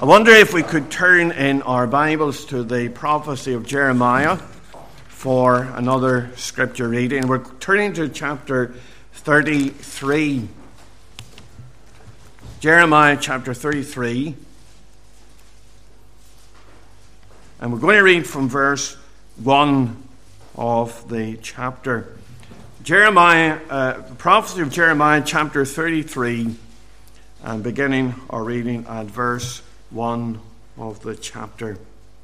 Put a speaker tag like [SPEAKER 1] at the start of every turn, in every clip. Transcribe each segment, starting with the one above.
[SPEAKER 1] I wonder if we could turn in our Bibles to the prophecy of Jeremiah for another scripture reading. We're turning to chapter 33. Jeremiah chapter 33. And we're going to read from verse 1 of the chapter. The prophecy of Jeremiah chapter 33, and beginning our reading at verse 1 of the chapter.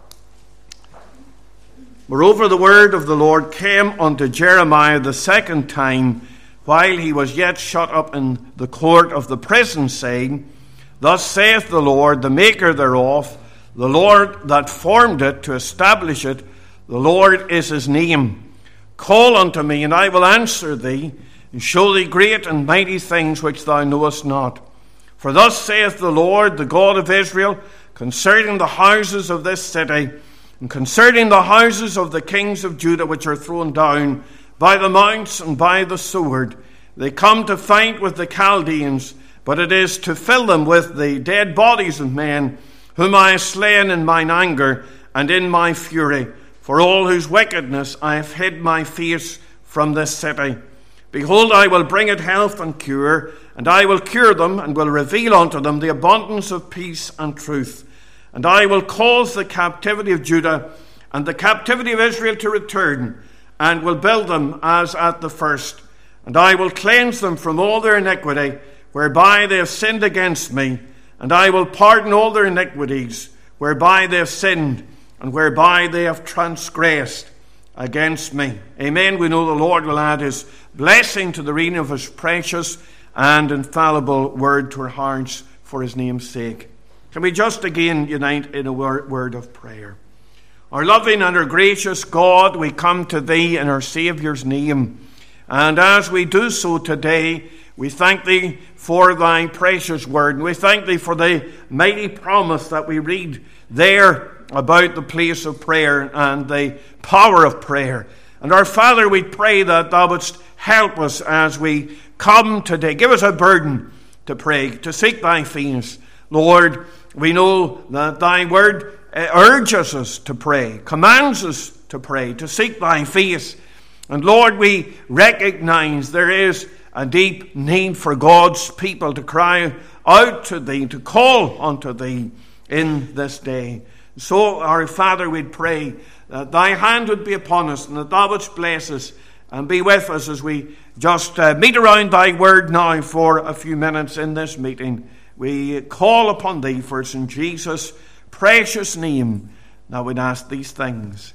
[SPEAKER 1] Moreover, the word of the Lord came unto Jeremiah the second time, while he was yet shut up in the court of the prison, saying, Thus saith the Lord, the maker thereof, the Lord that formed it to establish it, the Lord is his name. Call unto me, and I will answer thee, and show thee great and mighty things which thou knowest not. For thus saith the Lord, the God of Israel, concerning the houses of this city, and concerning the houses of the kings of Judah, which are thrown down by the mounts and by the sword. They come to fight with the Chaldeans, but it is to fill them with the dead bodies of men, whom I have slain in mine anger and in my fury, for all whose wickedness I have hid my face from this city. Behold, I will bring it health and cure, and I will cure them, and will reveal unto them the abundance of peace and truth. And I will cause the captivity of Judah and the captivity of Israel to return, and will build them as at the first. And I will cleanse them from all their iniquity, whereby they have sinned against me, and I will pardon all their iniquities, whereby they have sinned, and whereby they have transgressed against me. Amen. We know the Lord will add his blessing to the reading of his precious and infallible word to our hearts for his name's sake. Can we just again unite in a word of prayer? Our loving and our gracious God, we come to thee in our Saviour's name. And as we do so today, we thank thee for thy precious word. And we thank thee for the mighty promise that we read there about the place of prayer and the power of prayer. And our Father, we pray that thou wouldst help us as we come today. Give us a burden to pray, to seek thy face. Lord, we know that thy word urges us to pray, commands us to pray, to seek thy face. And Lord, we recognize there is a deep need for God's people to cry out to thee, to call unto thee in this day. So, our Father, we'd pray that thy hand would be upon us, and that thou wouldst bless us and be with us as we just meet around thy word now for a few minutes in this meeting. We call upon thee, for it's in Jesus' precious name that we'd ask these things.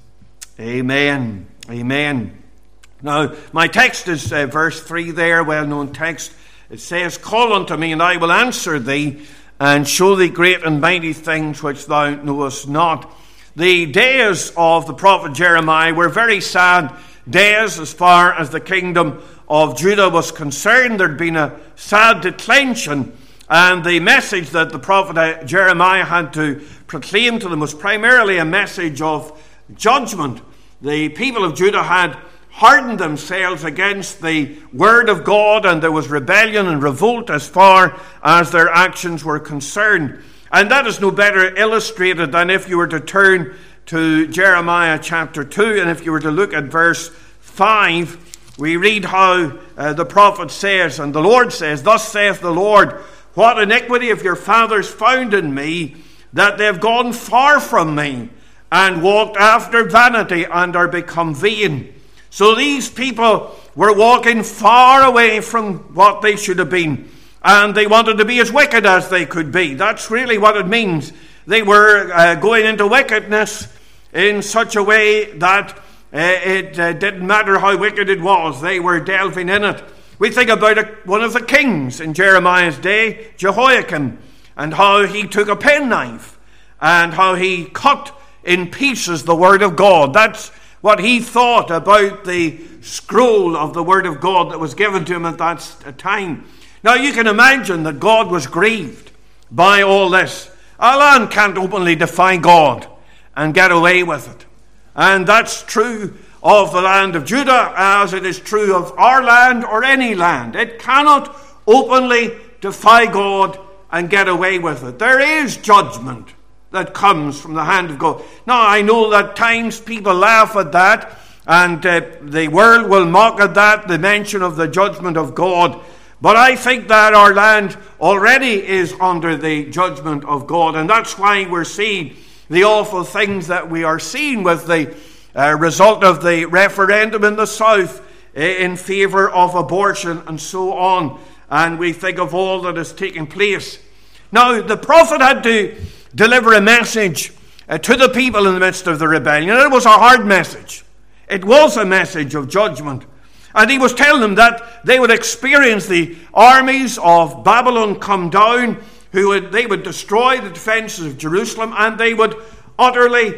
[SPEAKER 1] Amen. Amen. Now, my text is verse 3 there, well-known text. It says, Call unto me, and I will answer thee, and show thee great and mighty things which thou knowest not. The days of the prophet Jeremiah were very sad days as far as the kingdom of Judah was concerned. There'd been a sad declension, and the message that the prophet Jeremiah had to proclaim to them was primarily a message of judgment. The people of Judah had hardened themselves against the word of God, and there was rebellion and revolt as far as their actions were concerned. And that is no better illustrated than if you were to turn to Jeremiah chapter 2, and if you were to look at verse 5, we read how the prophet says, and the Lord says, Thus saith the Lord, What iniquity of your fathers found in me, that they have gone far from me, and walked after vanity, and are become vain. So these people were walking far away from what they should have been, and they wanted to be as wicked as they could be. That's really what it means. They were going into wickedness in such a way that it didn't matter how wicked it was. They were delving in it. We think about one of the kings in Jeremiah's day, Jehoiakim, and how he took a penknife and how he cut in pieces the word of God. That's what he thought about the scroll of the word of God that was given to him at that time. Now you can imagine that God was grieved by all this. A land can't openly defy God and get away with it. And that's true of the land of Judah as it is true of our land or any land. It cannot openly defy God and get away with it. There is judgment that comes from the hand of God. Now, I know that at times people laugh at that, and the world will mock at that, the mention of the judgment of God. But I think that our land already is under the judgment of God, and that's why we're seeing the awful things that we are seeing with the result of the referendum in the South in favour of abortion and so on. And we think of all that is taking place. Now, the prophet had to deliver a message to the people in the midst of the rebellion. It was a hard message. It was a message of judgment. And he was telling them that they would experience the armies of Babylon come down, they would destroy the defenses of Jerusalem, and they would utterly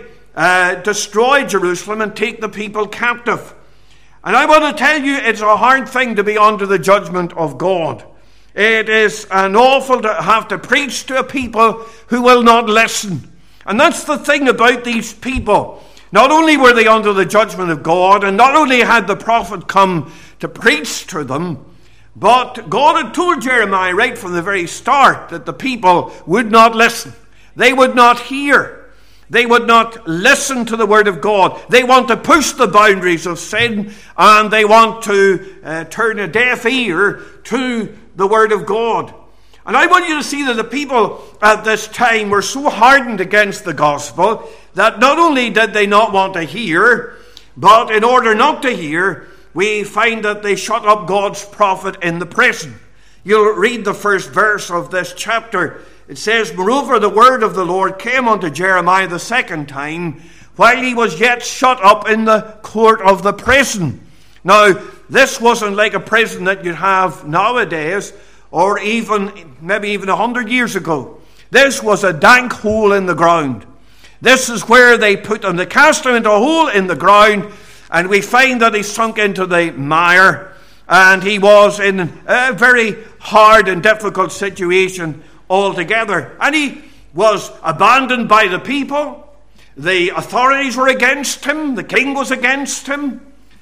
[SPEAKER 1] destroy Jerusalem and take the people captive. And I want to tell you, it's a hard thing to be under the judgment of God. It is an awful to have to preach to a people who will not listen. And that's the thing about these people. Not only were they under the judgment of God, and not only had the prophet come to preach to them, but God had told Jeremiah right from the very start that the people would not listen. They would not hear. They would not listen to the word of God. They want to push the boundaries of sin, and they want to turn a deaf ear to the word of God. And I want you to see that the people at this time were so hardened against the gospel that not only did they not want to hear, but in order not to hear, we find that they shut up God's prophet in the prison. You'll read the first verse of this chapter. It says, "Moreover, the word of the Lord came unto Jeremiah the second time, while he was yet shut up in the court of the prison." Now, this wasn't like a prison that you'd have nowadays, or maybe even 100 years ago. This was a dank hole in the ground. This is where they put him. They cast him into a hole in the ground, and we find that he sunk into the mire, and he was in a very hard and difficult situation altogether. And he was abandoned by the people. The authorities were against him. The king was against him.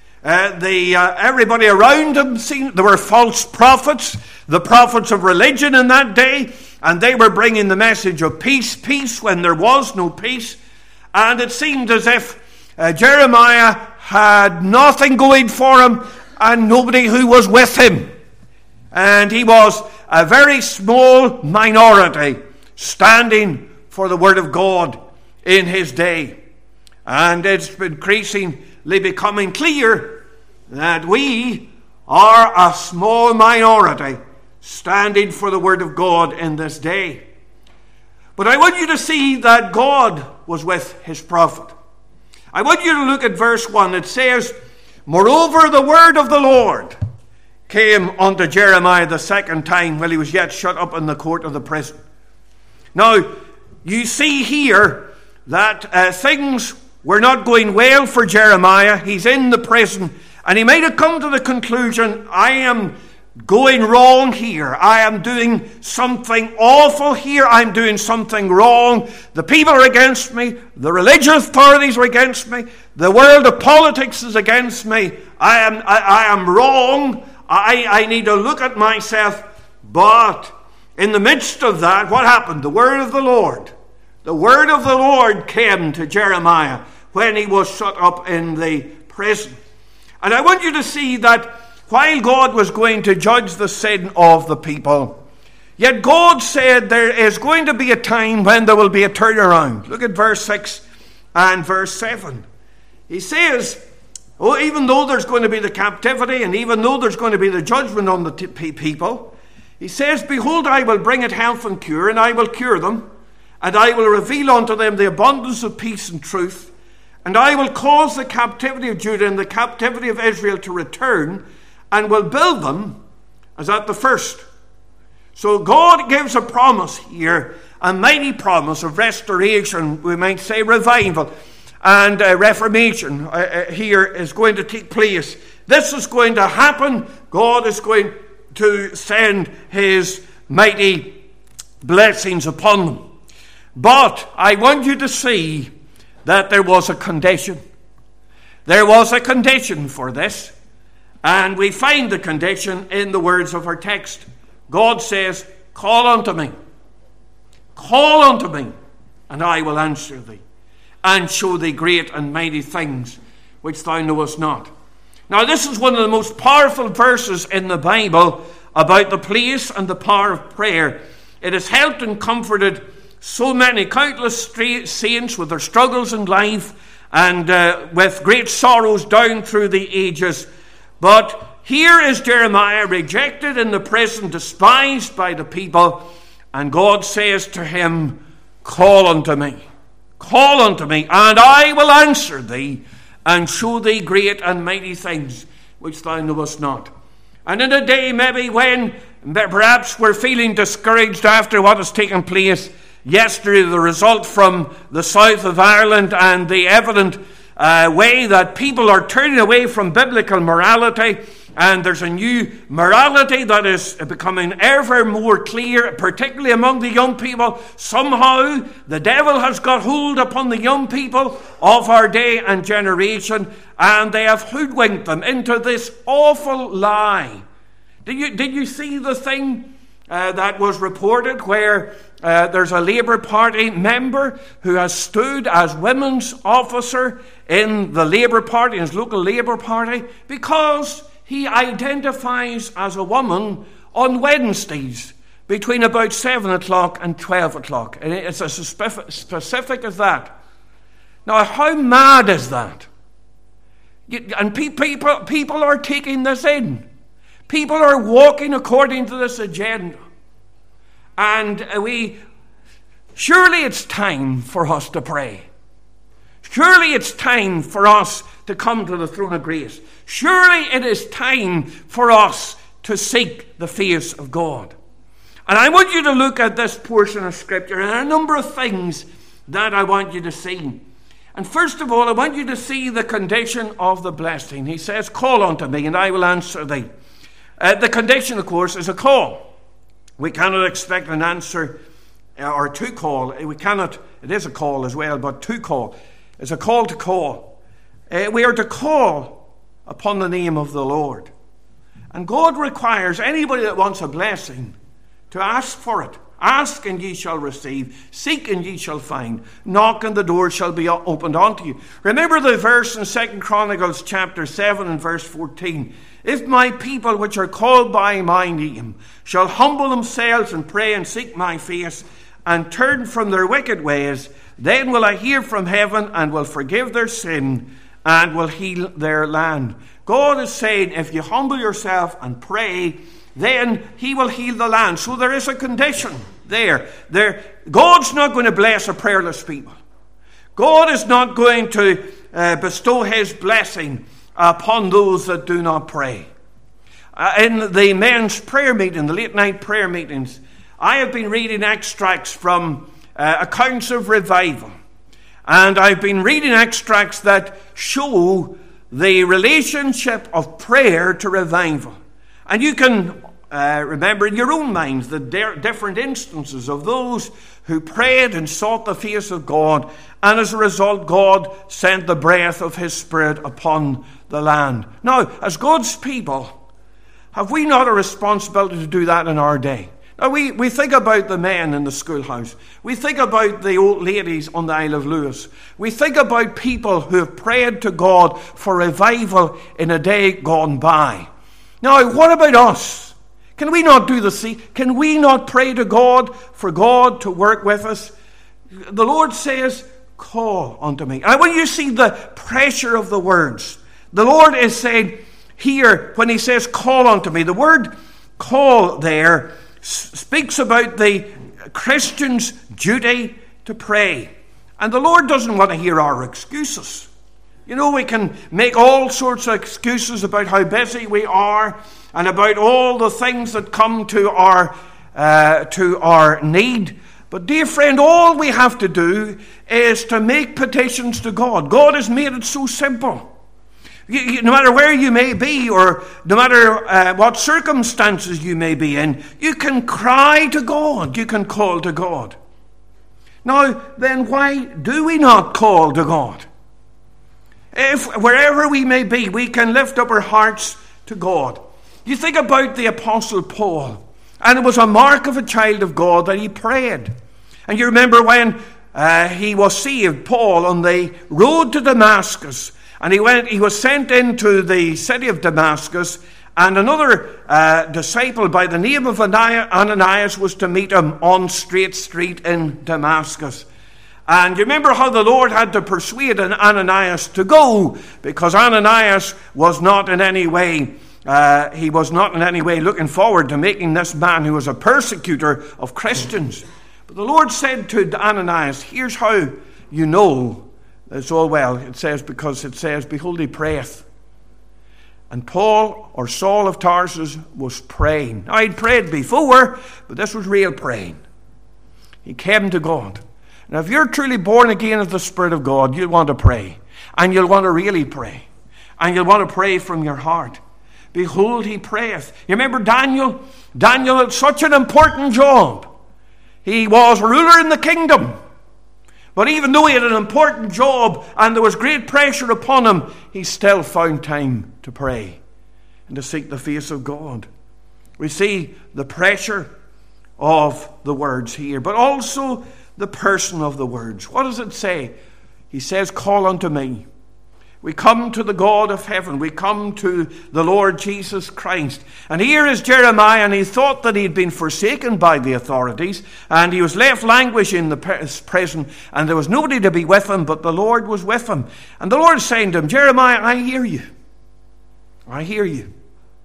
[SPEAKER 1] Everybody around him, there were false prophets, the prophets of religion in that day, and they were bringing the message of peace when there was no peace. And it seemed as if Jeremiah had nothing going for him and nobody who was with him. And he was a very small minority standing for the word of God in his day. And it's increasingly becoming clear that we are a small minority standing for the word of God in this day. But I want you to see that God was with his prophet. I want you to look at verse 1. It says, "Moreover, the word of the Lord came unto Jeremiah the second time, while he was yet shut up in the court of the prison." Now, you see here that things were not going well for Jeremiah. He's in the prison, and he might have come to the conclusion, I am going wrong here. I am doing something awful here. I'm doing something wrong. The people are against me. The religious authorities are against me. The world of politics is against me. I am wrong. I need to look at myself. But in the midst of that, what happened? The word of the Lord came to Jeremiah when he was shut up in the prison. And I want you to see that while God was going to judge the sin of the people, yet God said there is going to be a time when there will be a turnaround. Look at verse 6 and verse 7. He says, even though there's going to be the captivity, and even though there's going to be the judgment on the people, he says, "Behold, I will bring it health and cure, and I will cure them, and I will reveal unto them the abundance of peace and truth, and I will cause the captivity of Judah and the captivity of Israel to return, and will build them as at the first." So God gives a promise here, a mighty promise of restoration, we might say revival, and reformation here is going to take place. This is going to happen. God is going to send his mighty blessings upon them. But I want you to see that there was a condition. There was a condition for this. And we find the condition in the words of our text. God says, "Call unto me." Call unto me, and I will answer thee, and show thee great and mighty things which thou knowest not. Now, this is one of the most powerful verses in the Bible about the place and the power of prayer. It has helped and comforted so many countless saints with their struggles in life and with great sorrows down through the ages. But here is Jeremiah, rejected in the prison, despised by the people, and God says to him, call unto me, and I will answer thee, and show thee great and mighty things which thou knowest not. And in a day maybe when perhaps we're feeling discouraged after what has taken place yesterday, the result from the south of Ireland, and the evident way that people are turning away from biblical morality, and there's a new morality that is becoming ever more clear, particularly among the young people. Somehow the devil has got hold upon the young people of our day and generation, and they have hoodwinked them into this awful lie. Did you see the thing that was reported where there's a Labour Party member who has stood as women's officer in the Labour Party, his local Labour Party, because he identifies as a woman on Wednesdays between about 7 o'clock and 12 o'clock. And it's as specific as that. Now, how mad is that? And people are taking this in. People are walking according to this agenda. And surely it's time for us to pray. Surely it's time for us to come to the throne of grace. Surely it is time for us to seek the face of God. And I want you to look at this portion of Scripture, and there are a number of things that I want you to see. And first of all, I want you to see the condition of the blessing. He says, call unto me, and I will answer thee. The condition, of course, is a call. We cannot expect an answer or to call. It is a call as well, but to call. It's a call to call. We are to call upon the name of the Lord. And God requires anybody that wants a blessing to ask for it. Ask and ye shall receive. Seek and ye shall find. Knock and the door shall be opened unto you. Remember the verse in 2 Chronicles chapter 7 and verse 14. If my people which are called by my name shall humble themselves and pray and seek my face and turn from their wicked ways, then will I hear from heaven and will forgive their sin and will heal their land. God is saying, if you humble yourself and pray, then he will heal the land. So there is a condition there. God's not going to bless a prayerless people. God is not going to bestow his blessing upon those that do not pray. In the men's prayer meeting, the late night prayer meetings, I have been reading extracts from accounts of revival. And I've been reading extracts that show the relationship of prayer to revival. And you can remember in your own minds the different instances of those who prayed and sought the face of God, and as a result God sent the breath of his Spirit upon the land. Now, as God's people, have we not a responsibility to do that in our day? Now, we think about the men in the schoolhouse. We think about the old ladies on the Isle of Lewis. We think about people who have prayed to God for revival in a day gone by. Now, what about us? Can we not do the same? Can we not pray to God for God to work with us? The Lord says, call unto me. And when you see the pressure of the words, the Lord is saying here, when he says, call unto me, the word call there speaks about the Christian's duty to pray. And the Lord doesn't want to hear our excuses. You know, we can make all sorts of excuses about how busy we are and about all the things that come to our need. But dear friend, all we have to do is to make petitions to God. God has made it so simple. No matter where you may be, or no matter what circumstances you may be in, you can cry to God. You can call to God. Now, then why do we not call to God? If wherever we may be, we can lift up our hearts to God. You think about the Apostle Paul, and it was a mark of a child of God that he prayed. And you remember when he was saved, Paul, on the road to Damascus, and he was sent into the city of Damascus, and another disciple by the name of Ananias was to meet him on Straight Street in Damascus. And you remember how the Lord had to persuade Ananias to go, because Ananias was not in any way looking forward to making this man, who was a persecutor of Christians. But the Lord said to Ananias, here's how you know it's all well. It says, behold, he prayeth. And Paul, or Saul of Tarsus, was praying. Now, he'd prayed before, but this was real praying. He came to God. Now, if you're truly born again of the Spirit of God, you'll want to pray. And you'll want to really pray. And you'll want to pray from your heart. Behold, he prayeth. You remember Daniel? Daniel had such an important job. He was ruler in the kingdom. But even though he had an important job and there was great pressure upon him, he still found time to pray and to seek the face of God. We see the pressure of the words here, but also the person of the words. What does it say? He says, call unto me. We come to the God of heaven. We come to the Lord Jesus Christ. And here is Jeremiah, and he thought that he'd been forsaken by the authorities, and he was left languishing in the prison, and there was nobody to be with him, but the Lord was with him. And the Lord is saying to him, Jeremiah, I hear you. I hear you.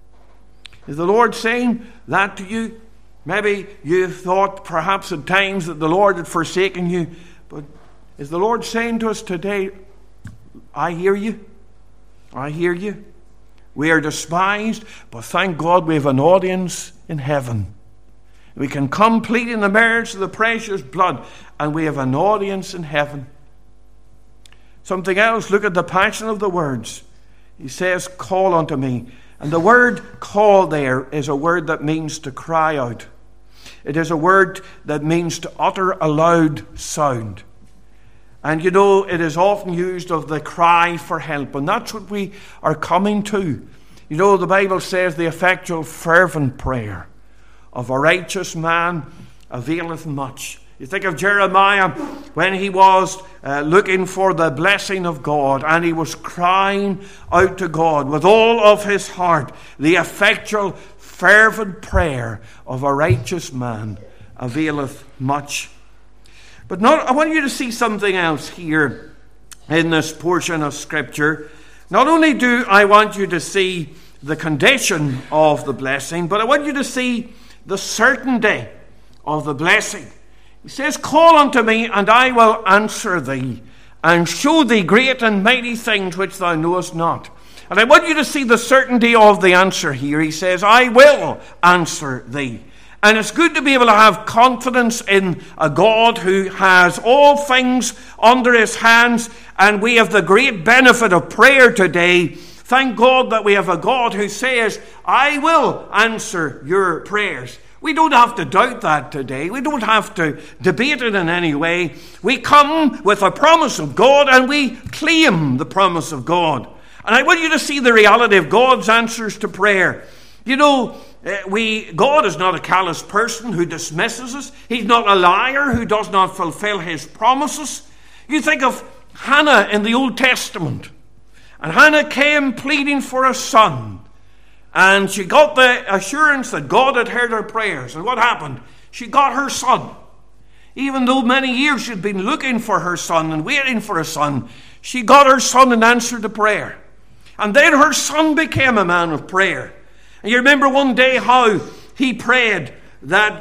[SPEAKER 1] Is the Lord saying that to you? Maybe you thought perhaps at times that the Lord had forsaken you, but is the Lord saying to us today, I hear you. I hear you. We are despised, but thank God we have an audience in heaven. We can come pleading the merits of the precious blood, and we have an audience in heaven. Something else, look at the passion of the words. He says, call unto me. And the word call there is a word that means to cry out. It is a word that means to utter a loud sound. And you know, it is often used of the cry for help. And that's what we are coming to. You know, the Bible says the effectual fervent prayer of a righteous man availeth much. You think of Jeremiah when he was looking for the blessing of God, and he was crying out to God with all of his heart. The effectual fervent prayer of a righteous man availeth much. But I want you to see something else here in this portion of Scripture. Not only do I want you to see the condition of the blessing, but I want you to see the certainty of the blessing. He says, call unto me, and I will answer thee, and show thee great and mighty things which thou knowest not. And I want you to see the certainty of the answer here. He says, I will answer thee. And it's good to be able to have confidence in a God who has all things under his hands. And we have the great benefit of prayer today. Thank God that we have a God who says, I will answer your prayers. We don't have to doubt that today. We don't have to debate it in any way. We come with a promise of God, and we claim the promise of God. And I want you to see the reality of God's answers to prayer. You know, God is not a callous person who dismisses us. He's not a liar who does not fulfill his promises. You think of Hannah in the Old Testament. And Hannah came pleading for a son. And she got the assurance that God had heard her prayers. And what happened? She got her son. Even though many years she'd been looking for her son and waiting for a son, she got her son and answered the prayer. And then her son became a man of prayer. And you remember one day how he prayed that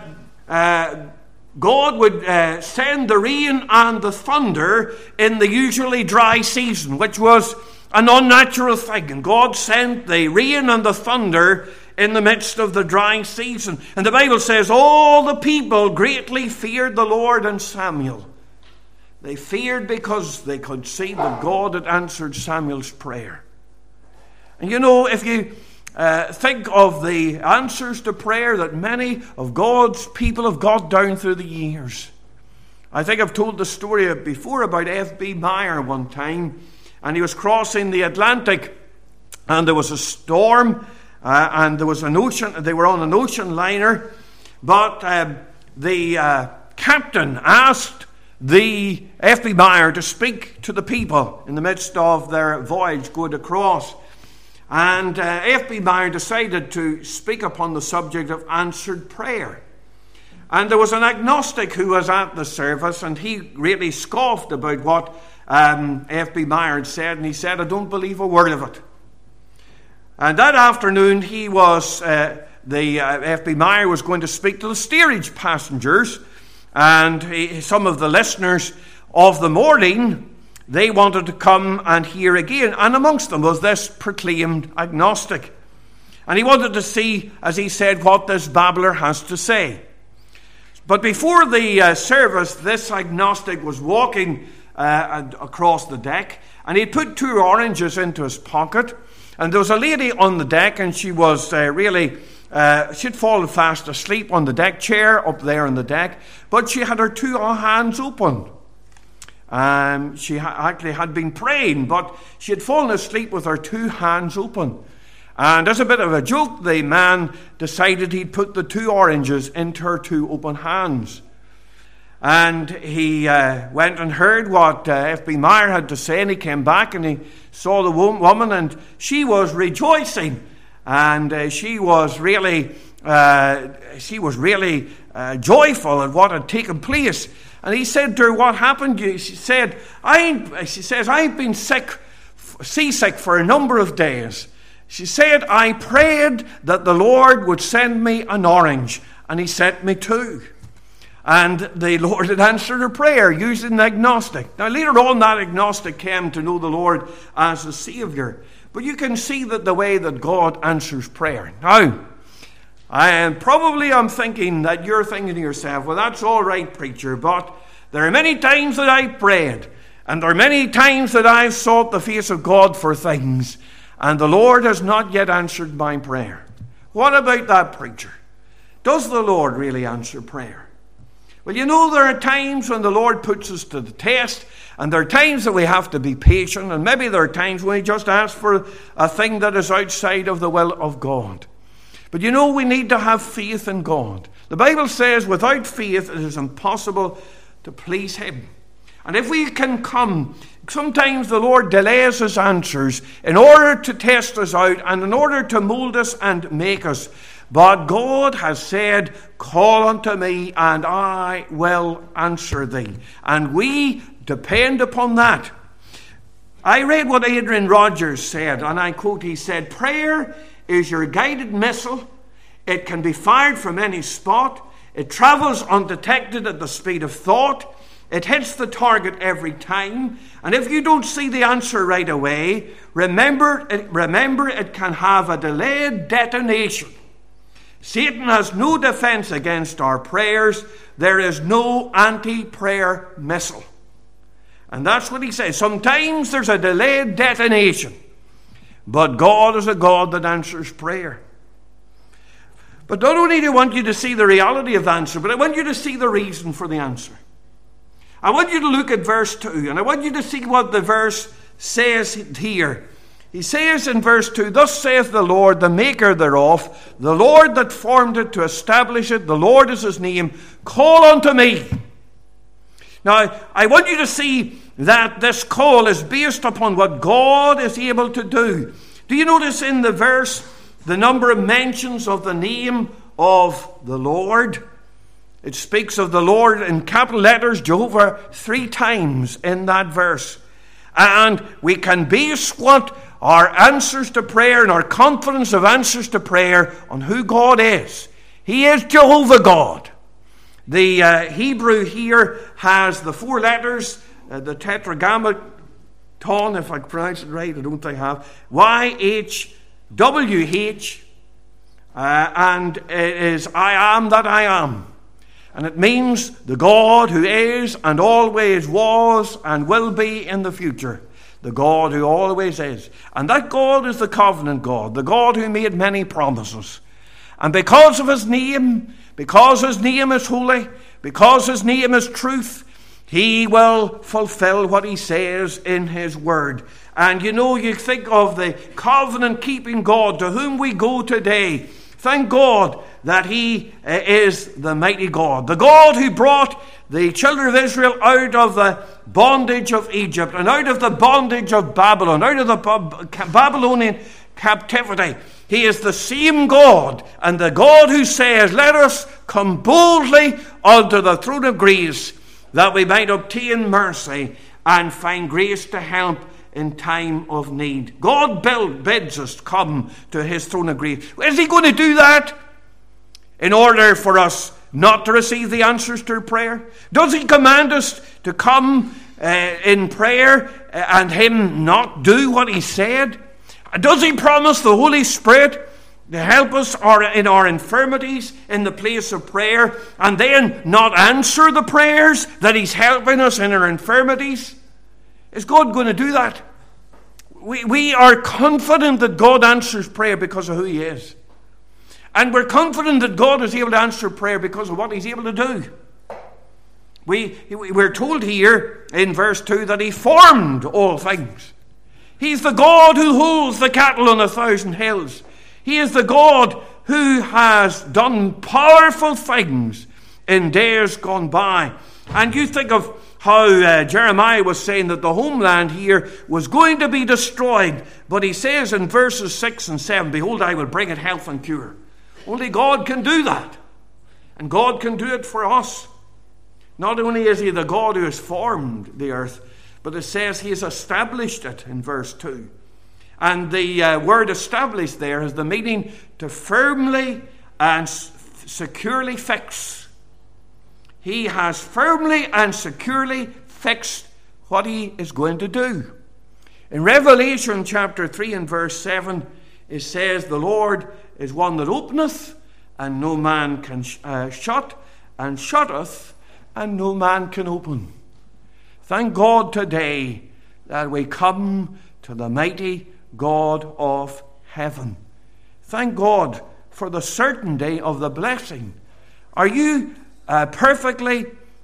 [SPEAKER 1] God would send the rain and the thunder in the usually dry season, which was an unnatural thing. And God sent the rain and the thunder in the midst of the dry season. And the Bible says, all the people greatly feared the Lord and Samuel. They feared because they could see that God had answered Samuel's prayer. And you know, if you think of the answers to prayer that many of God's people have got down through the years. I think I've told the story before about F.B. Meyer one time, and he was crossing the Atlantic, and there was a storm, and there was an ocean. They were on an ocean liner, but the captain asked the F.B. Meyer to speak to the people in the midst of their voyage going across. And F.B. Meyer decided to speak upon the subject of answered prayer. And there was an agnostic who was at the service, and he really scoffed about what F.B. Meyer had said, and he said, "I don't believe a word of it." And that afternoon, F.B. Meyer was going to speak to the steerage passengers, and some of the listeners of the morning, they wanted to come and hear again. And amongst them was this proclaimed agnostic. And he wanted to see, as he said, what this babbler has to say. But before the service, this agnostic was walking across the deck, and he'd put 2 oranges into his pocket. And there was a lady on the deck, and she was she'd fallen fast asleep on the deck chair up there on the deck, but she had her 2 hands open. She actually had been praying, but she had fallen asleep with her 2 hands open. And as a bit of a joke, the man decided he'd put the 2 oranges into her 2 open hands. And he went and heard what F.B. Meyer had to say, and he came back and he saw the woman, and she was rejoicing, and she was really joyful at what had taken place. And he said to her, "What happened to you?" She says, "I've been seasick for a number of days." She said, "I prayed that the Lord would send me an orange, and he sent me 2. And the Lord had answered her prayer using the agnostic." Now later on, that agnostic came to know the Lord as the Savior. But you can see that the way that God answers prayer. Now, I'm thinking that you're thinking to yourself, "Well, that's all right, preacher, but there are many times that I've prayed, and there are many times that I've sought the face of God for things, and the Lord has not yet answered my prayer." What about that, preacher? Does the Lord really answer prayer? Well, you know, there are times when the Lord puts us to the test, and there are times that we have to be patient, and maybe there are times when we just ask for a thing that is outside of the will of God. But you know, we need to have faith in God. The Bible says without faith it is impossible to please Him. And if we can come, sometimes the Lord delays His answers in order to test us out and in order to mold us and make us. But God has said, "Call unto me, and I will answer thee." And we depend upon that. I read what Adrian Rogers said, and I quote, he said, "Prayer is your guided missile. It can be fired from any spot. It travels undetected at the speed of thought. It hits the target every time. And if you don't see the answer right away, remember it can have a delayed detonation. Satan has no defense against our prayers. There is no anti-prayer missile." And that's what he says. Sometimes there's a delayed detonation. But God is a God that answers prayer. But not only do I want you to see the reality of the answer, but I want you to see the reason for the answer. I want you to look at verse 2, and I want you to see what the verse says here. He says in verse 2, "Thus saith the Lord, the maker thereof, the Lord that formed it to establish it, the Lord is his name, call unto me." Now, I want you to see that this call is based upon what God is able to do. Do you notice in the verse the number of mentions of the name of the Lord? It speaks of the Lord in capital letters, Jehovah, 3 times in that verse. And we can base what our answers to prayer and our confidence of answers to prayer on who God is. He is Jehovah God. The Hebrew here has the 4 letters, the tetragrammaton, if I pronounce it right, I don't think I have, YHWH, and it is I am that I am. And it means the God who is and always was and will be in the future. The God who always is. And that God is the covenant God, the God who made many promises. And because of his name is holy, because his name is truth, he will fulfill what he says in his word. And you know, you think of the covenant-keeping God to whom we go today. Thank God that he is the mighty God. The God who brought the children of Israel out of the bondage of Egypt and out of the bondage of Babylon, out of the Babylonian captivity. He is the same God, and the God who says, let us come boldly unto the throne of grace, that we might obtain mercy and find grace to help in time of need. God bids us come to his throne of grace. Is he going to do that in order for us not to receive the answers to prayer? Does he command us to come in prayer and him not do what he said? Does he promise the Holy Spirit to help us in our infirmities in the place of prayer and then not answer the prayers that he's helping us in our infirmities? Is God going to do that? We are confident that God answers prayer because of who he is. And we're confident that God is able to answer prayer because of what he's able to do. We're told here in verse 2 that he formed all things. He's the God who holds the cattle on 1,000 hills. He is the God who has done powerful things in days gone by. And you think of how Jeremiah was saying that the homeland here was going to be destroyed. But he says in verses 6 and 7, behold, I will bring it health and cure. Only God can do that. And God can do it for us. Not only is he the God who has formed the earth, but it says he has established it in verse 2. And the word established there has the meaning to firmly and securely fix. He has firmly and securely fixed what he is going to do. In Revelation chapter 3 and verse 7, it says, the Lord is one that openeth, and no man can shut, and shutteth, and no man can open. Thank God today that we come to the mighty God of heaven. Thank God for the certainty of the blessing. Are you perfectly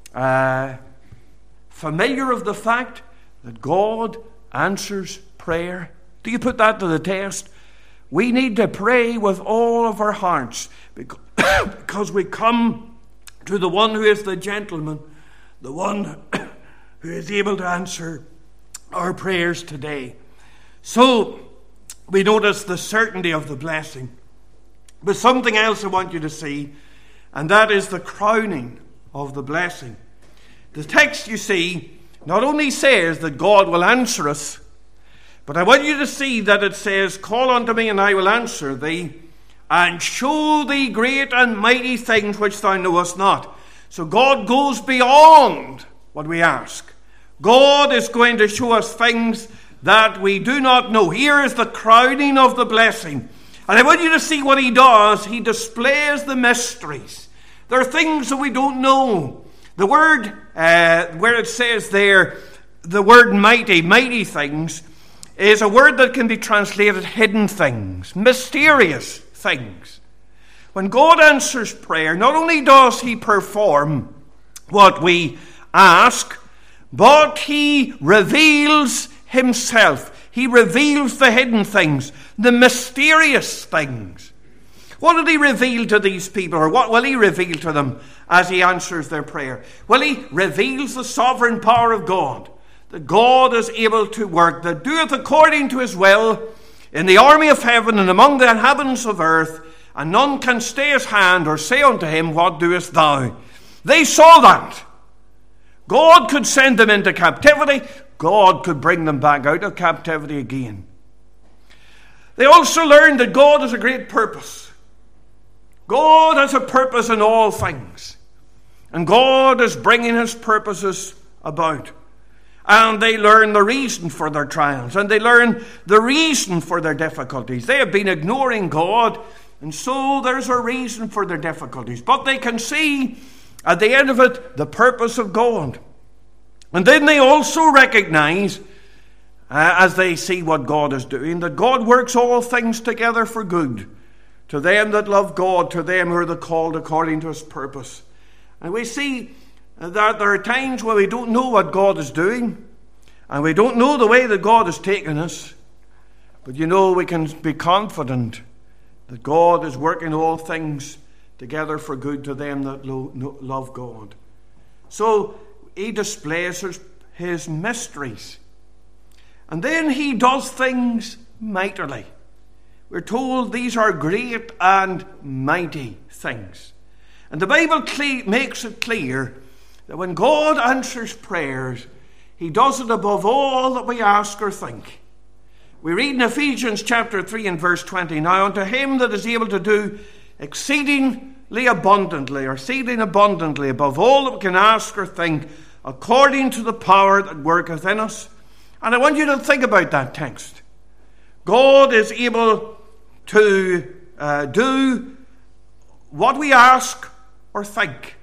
[SPEAKER 1] familiar of the fact that God answers prayer? Do you put that to the test? We need to pray with all of our hearts because we come to the one who is the gentleman, the one who is able to answer our prayers today. So we notice the certainty of the blessing. But something else I want you to see, and that is the crowning of the blessing. The text, you see, not only says that God will answer us, but I want you to see that it says, call unto me and I will answer thee, and show thee great and mighty things which thou knowest not. So God goes beyond what we ask. God is going to show us things that we do not know. Here is the crowning of the blessing. And I want you to see what he does. He displays the mysteries. There are things that we don't know. The word, where it says there, the word mighty things, is a word that can be translated hidden things, mysterious things. When God answers prayer, not only does he perform what we ask, but he reveals himself. He reveals the hidden things, the mysterious things. What did he reveal to these people, or what will he reveal to them as he answers their prayer? Well, he reveals the sovereign power of God, that God is able to work, that doeth according to his will in the army of heaven and among the inhabitants of earth, and none can stay his hand or say unto him, what doest thou? They saw that. God could send them into captivity. God could bring them back out of captivity again. They also learned that God has a great purpose. God has a purpose in all things. And God is bringing his purposes about. And they learn the reason for their trials. And they learn the reason for their difficulties. They have been ignoring God. And so there's a reason for their difficulties. But they can see at the end of it the purpose of God. And then they also recognize, as they see what God is doing, that God works all things together for good to them that love God, to them who are the called according to his purpose. And we see that there are times where we don't know what God is doing, and we don't know the way that God has taken us. But you know, we can be confident that God is working all things together for good to them that love God. So he displays his mysteries. And then he does things mightily. We're told these are great and mighty things. And the Bible makes it clear that when God answers prayers, he does it above all that we ask or think. We read in Ephesians chapter 3 and verse 20, "Now unto him that is able to do exceedingly abundantly above all that we can ask or think, according to the power that worketh in us." And I want you to think about that text. God is able to do what we ask or think.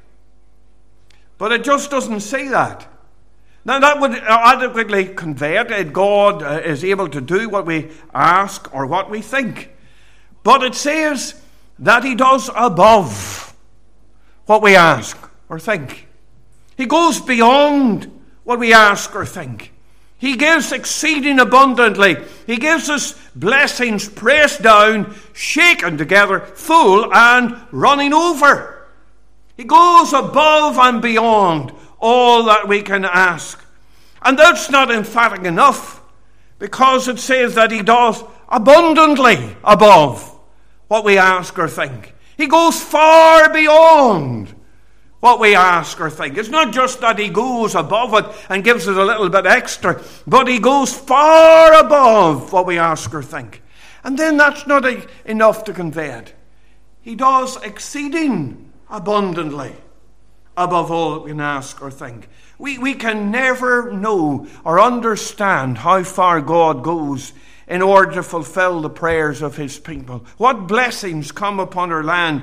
[SPEAKER 1] But it just doesn't say that. Now that would adequately convey it, that God is able to do what we ask or what we think. But it says that he does above what we ask or think. He goes beyond what we ask or think. He gives exceeding abundantly. He gives us blessings pressed down, shaken together, full and running over. He goes above and beyond all that we can ask. And that's not emphatic enough, because it says that he does abundantly above what we ask or think. He goes far beyond what we ask or think. It's not just that he goes above it and gives us a little bit extra, but he goes far above what we ask or think. And then that's not enough to convey it. He does exceeding abundantly above all that we can ask or think. We can never know or understand how far God goes in order to fulfill the prayers of his people. What blessings come upon our land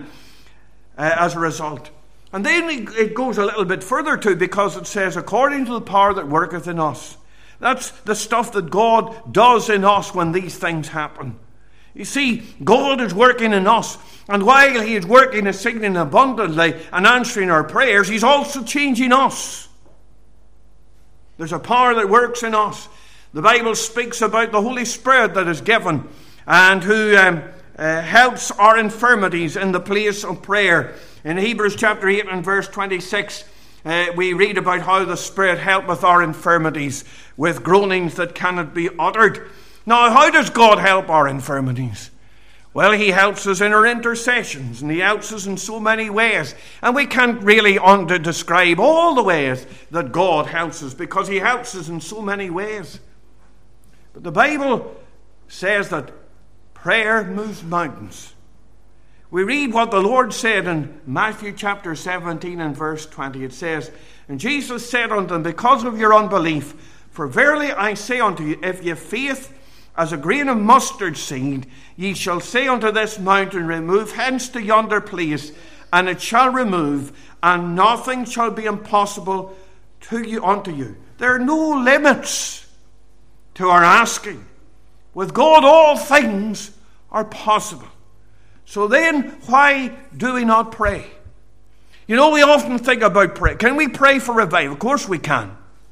[SPEAKER 1] as a result. And then it goes a little bit further too, because it says, according to the power that worketh in us. That's the stuff that God does in us when these things happen. You see, God is working in us. And while he is working exceeding abundantly and answering our prayers, he's also changing us. There's a power that works in us. The Bible speaks about the Holy Spirit that is given and who helps our infirmities in the place of prayer. In Hebrews chapter 8 and verse 26, we read about how the Spirit helpeth our infirmities with groanings that cannot be uttered. Now, how does God help our infirmities? Well, he helps us in our intercessions, and he helps us in so many ways. And we can't really describe all the ways that God helps us, because he helps us in so many ways. But the Bible says that prayer moves mountains. We read what the Lord said in Matthew chapter 17 and verse 20. It says, "And Jesus said unto them, because of your unbelief, for verily I say unto you, if ye have faith as a grain of mustard seed, ye shall say unto this mountain, remove hence to yonder place, and it shall remove, and nothing shall be impossible unto you." There are no limits to our asking. With God, all things are possible. So then, why do we not pray? You know, we often think about prayer. Can we pray for revival? Of course we can.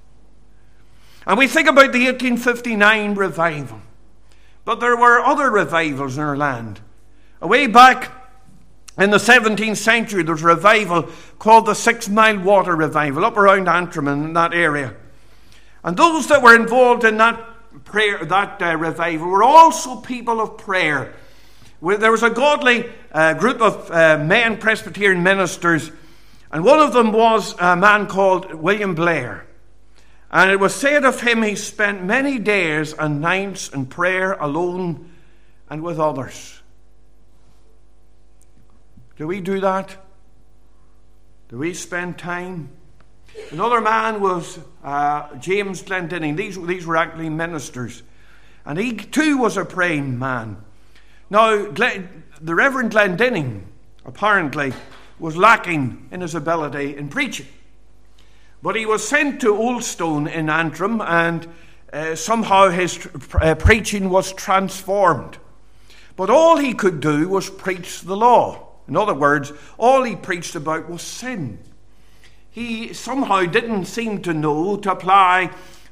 [SPEAKER 1] And we think about the 1859 revival. But there were other revivals in our land. Way back in the 17th century, there was a revival called the 6 Mile Water Revival up around Antrim in that area. And those that were involved in that revival were also people of prayer. There was a godly group of men, Presbyterian ministers, and one of them was a man called William Blair. And it was said of him, he spent many days and nights in prayer alone and with others. Do we do that? Do we spend time? Another man was James Glendinning. These were actually ministers. And he too was a praying man. Now, the Reverend Glendinning apparently was lacking in his ability in preaching. But he was sent to Oldstone in Antrim, and somehow his preaching was transformed. But all he could do was preach the law. In other words, all he preached about was sin. He somehow didn't seem to know to apply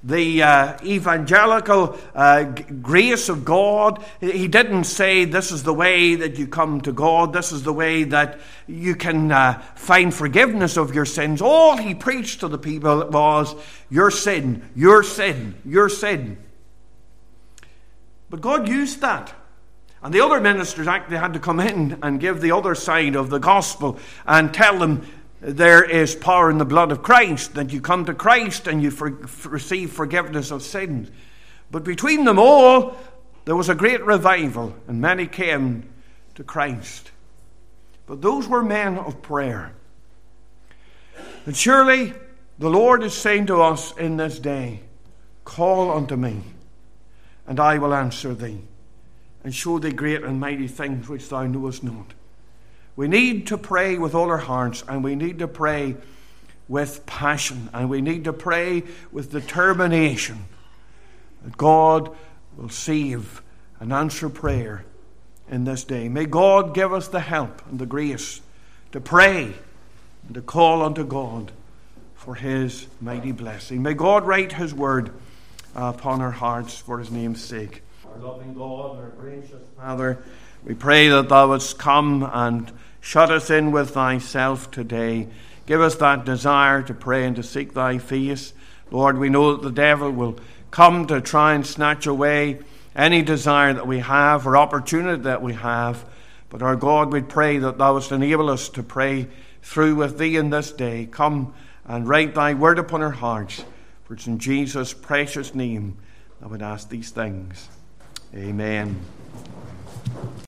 [SPEAKER 1] the evangelical grace of God. He didn't say this is the way that you come to God, this is the way that you can find forgiveness of your sins. All he preached to the people was your sin, your sin, your sin. But God used that. And the other ministers actually had to come in and give the other side of the gospel and tell them there is power in the blood of Christ, that you come to Christ and you receive forgiveness of sins. But between them all, there was a great revival, and many came to Christ. But those were men of prayer. And surely the Lord is saying to us in this day, call unto me, and I will answer thee, and show thee great and mighty things which thou knowest not. We need to pray with all our hearts, and we need to pray with passion, and we need to pray with determination that God will save and answer prayer in this day. May God give us the help and the grace to pray and to call unto God for his mighty blessing. May God write his word upon our hearts for his name's sake. Our loving God, our gracious Father, we pray that thou wouldst come and shut us in with thyself today. Give us that desire to pray and to seek thy face. Lord, we know that the devil will come to try and snatch away any desire that we have or opportunity that we have. But our God, we pray that thou wouldst enable us to pray through with thee in this day. Come and write thy word upon our hearts. For it's in Jesus' precious name I would ask these things. Amen.